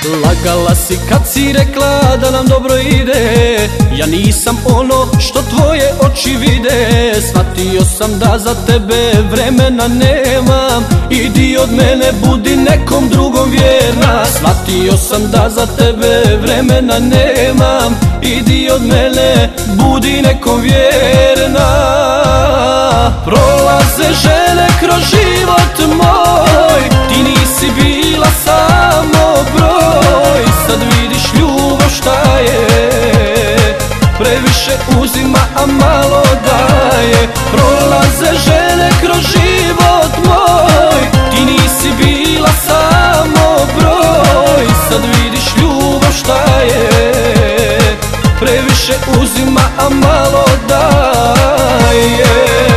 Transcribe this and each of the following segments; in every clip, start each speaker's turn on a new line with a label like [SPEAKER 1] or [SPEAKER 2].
[SPEAKER 1] Lagala si kad si rekla da nam dobro ide, ja nisam ono što tvoje oči vide. Shvatio sam da za tebe vremena nemam, idi od mene, budi nekom drugom vjerna. Shvatio sam da za tebe vremena nemam, idi od mene, budi nekom vjerna. Prolaze žene kroz život moj, ti nisi bila samo broj. Sad vidiš ljubav šta je, previše uzima a malo daje. Prolaze žene kroz život moj, ti nisi bila samo broj. Sad vidiš ljubav šta je, previše uzima a malo daje.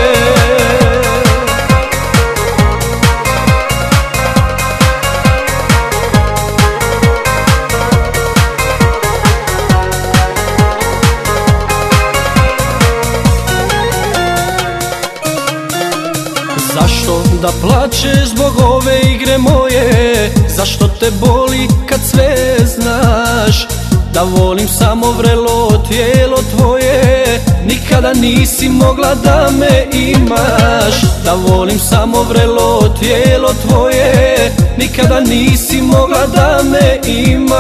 [SPEAKER 1] Zašto da plačeš zbog ove igre moje? Zašto te boli kad sve znaš? Da volim samo vrelo tijelo tvoje, nikada nisi mogla da me imaš. Da volim samo vrelo tijelo tvoje, nikada nisi mogla da me imaš.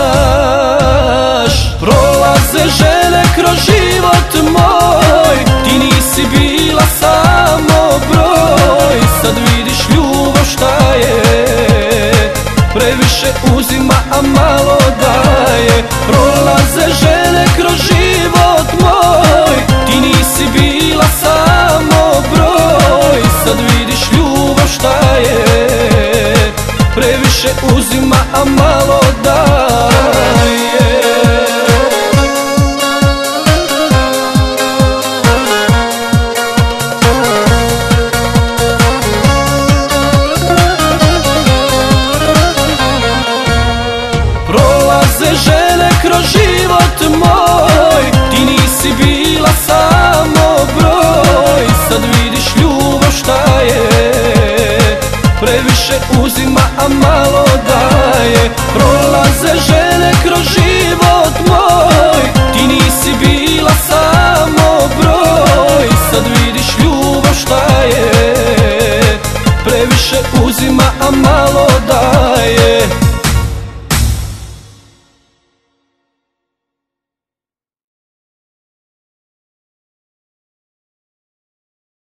[SPEAKER 1] Prolaze žene kroz život moj, ti nisi bila samo broj. Sad vidiš ljubav šta je, previše uzima a malo daje. Prolaze žene kroz život moj, ti nisi bila samo broj. Sad vidiš ljubav šta je, previše uzima a malo daje. Prolaze žene kroz život moj, ti nisi bila samo broj. Sad vidiš ljubav šta je, previše uzima a malo daje. Prolaze žene kroz život moj, ti nisi bila samo broj. Sad vidiš ljubav šta je, previše uzima a malo daje.